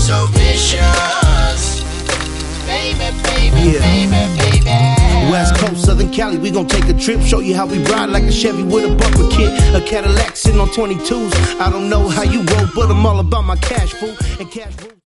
so vicious. Baby, baby, baby, baby. West Coast, Southern Cali, we gon' take a trip. Show you how we ride like a Chevy with a bumper kit. A Cadillac sitting on 22s. I don't know how you roll, but I'm all about my cash, fool. And cash rules.